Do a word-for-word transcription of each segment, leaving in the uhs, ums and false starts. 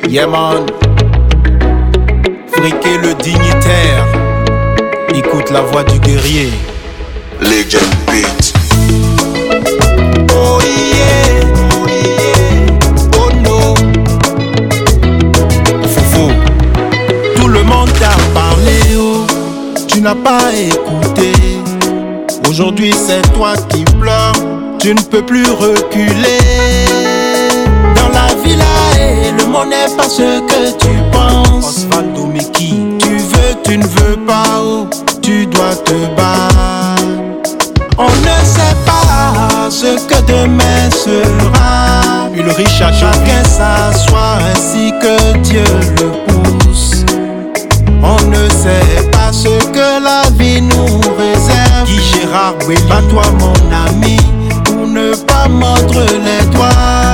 Yeah man, Friqué le dignitaire, écoute la voix du guerrier. Legend Beat. Oh yeah, oh yeah, oh no. Foufou, tout le monde t'a parlé, oh, tu n'as pas écouté. Aujourd'hui c'est toi qui pleures, tu ne peux plus reculer. Dans la villa et le monde n'est pas ce que tu penses. Osvaldo Meki, tu veux, tu ne veux pas, oh, tu dois te battre. On ne sait pas ce que demain sera. Ulrich a chacun s'assoit ainsi que Dieu le pousse. On ne sait pas ce que la vie nous réserve. Guy Gérard, oui, bats-toi mon ami pour ne pas mordre les doigts.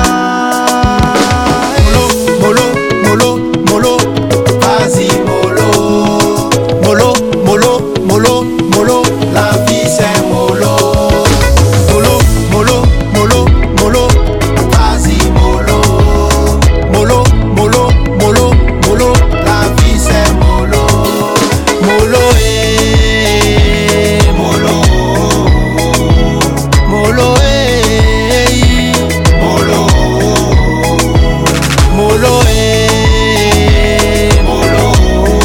Molo, molo, molo, molo, vas-y molo. Molo, molo, molo, molo, la vie c'est molo. Molo, molo, molo, molo, vas-y molo. Molo, molo, molo, molo, la vie c'est molo. Molo eh, molo. Molo eh, molo. Molo eh, molo.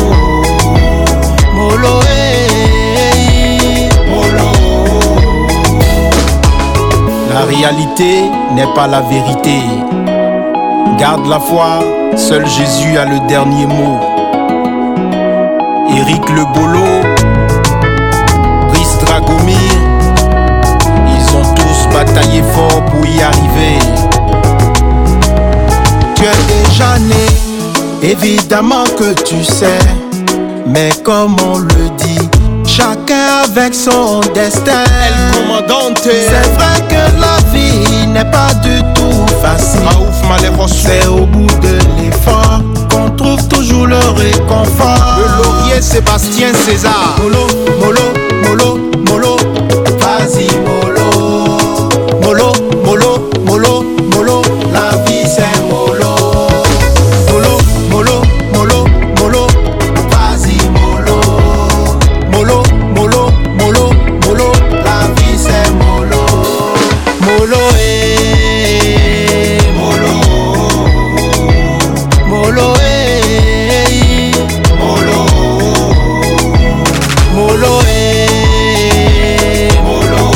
Molo eh, molo. La réalité n'est pas la vérité. Garde la foi, seul Jésus a le dernier mot. Eric Le Bolo, Brice Dragomir, ils ont tous bataillé fort pour y arriver. Tu es déjà né, évidemment que tu sais, mais comme on le dit, chacun avec son destin. El Commandante, c'est vrai que la vie n'est pas du tout facile. Raouf Malheros, c'est au bout de l'effort qu'on trouve toujours le réconfort. Le laurier Sébastien César. Molo, molo, molo, molo, vas-y molo. Molo, molo, molo, molo, la vie c'est molo. Molo, molo, molo, molo, vas-y molo. Molo, molo, molo, molo, la vie c'est molo. Molo eh, molo. Molo eh, molo. Molo eh, molo.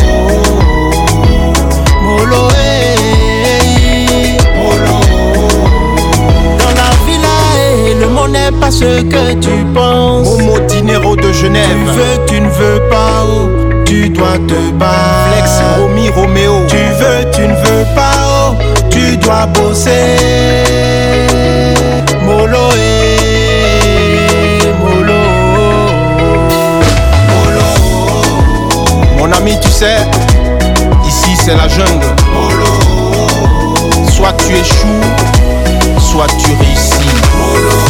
Molo eh, molo. Dans la villa et le monde n'est pas ce que tu penses. Momo Dinero de Genève. Tu veux, tu ne veux pas, oh, tu dois te battre. Flex Romy Roméo. Tu veux, tu ne veux pas, oh, tu dois bosser. Molo eh, molo. Molo. Mon ami, tu sais, ici c'est la jungle. Molo. Soit tu échoues, soit tu réussis. Molo.